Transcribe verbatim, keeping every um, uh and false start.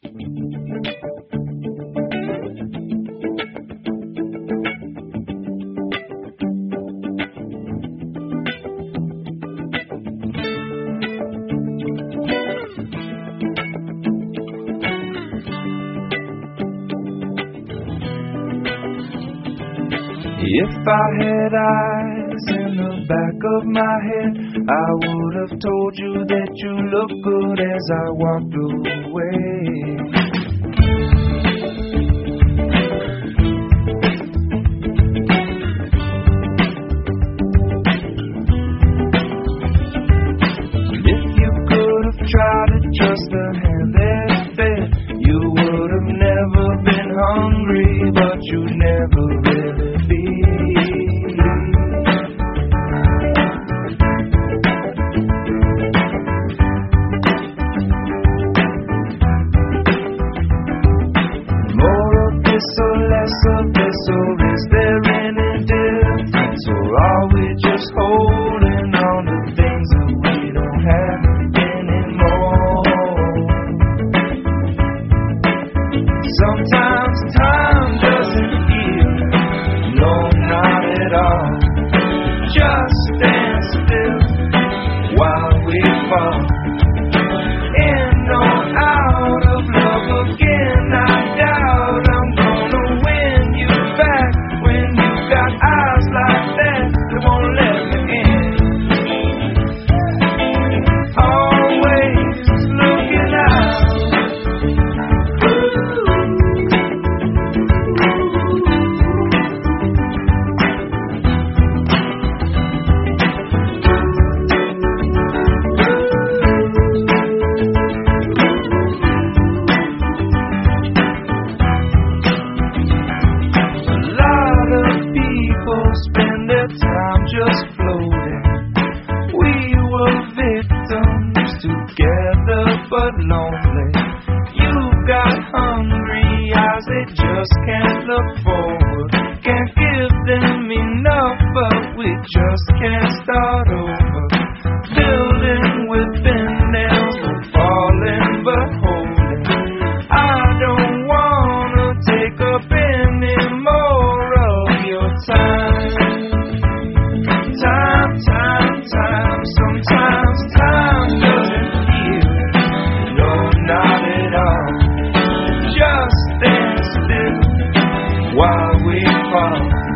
If I had eyes in the back of my head, I would have told you that you look good as I walked away. If you could have tried to trust the hand that fed, you would have never been hungry, but you never really be. Or less of this, or is there any difference? Or are we just holding on to things that we don't have anymore? Sometimes time doesn't heal, no, not at all. Just stand still while we fall in or out of love again. I doubt I'm gonna win you back when you got eyes like that that won't let me in. Always looking out. Spend their time just floating. We were victims together but lonely. You've got hungry eyes, they just can't look forward. Can't give them enough, but we just can't start over. Building with thin nails, we're falling but holding. I don't wanna take up any more of your time. Time, time, time, sometimes time doesn't heal, no, not at all. Just stand still while we fall